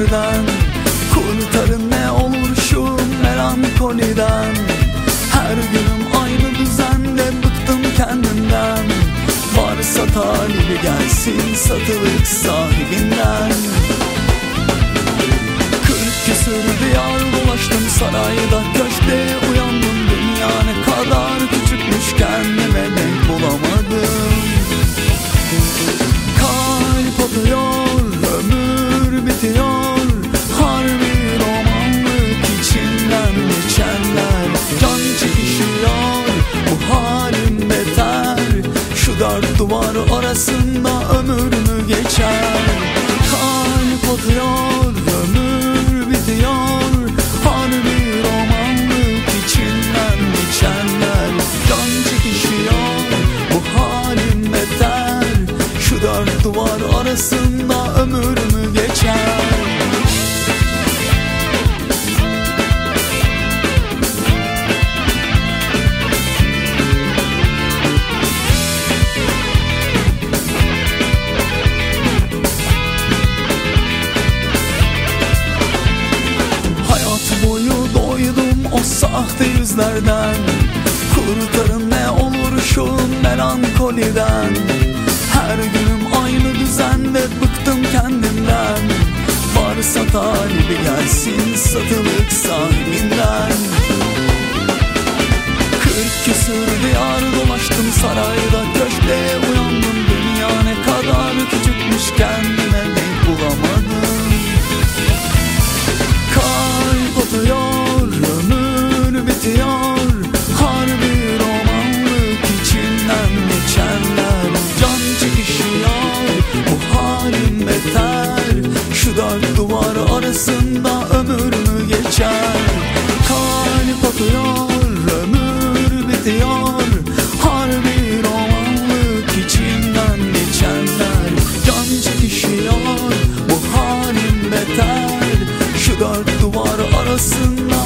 yüzlerden. Kurtarın ne olur şu melankoliden. Her günüm aynı düzende, bıktım kendimden. Varsa talibi gelsin satılık sahibinden. 40 küsür diyar dolaştım, sarayda köşkte uyandım. Dünya ne kadar küçükmüş, kendime denk bulamadım. Kalp atıyor, ömür bitiyor. Harbi romanlık içinden geçenler. Can çekişiyor, bu halim beter. Şu dört duvar arasında ömrümü geçer. Kalp atıyor, ömür bitiyor. Harbi romanlık içinden geçenler. Can çekişiyor, bu halim beter. Şu dört duvar arasında ömrümü geçer. O sahte yüzlerden. Kurtarın ne olur şu melankoliden. Her günüm aynı düzende, bıktım kendimden. Varsa talibi gelsin satılık sahibinden. 40 küsür diyar dolaştım, sarayda köşkte uyandım. Dünya ne kadar küçükmüş, kendime denk bulamadım. Kalp atıyor, ömür bitiyor. Harbi romanlık içinden geçenler. Can çekişiyor, bu halim beter. Şu dört duvar arasında ömrümü geçer. Kalp atıyor, ömür bitiyor. Harbi romanlık içinden geçenler. Can çekişiyor, bu halim beter. Şu dört duvar arasında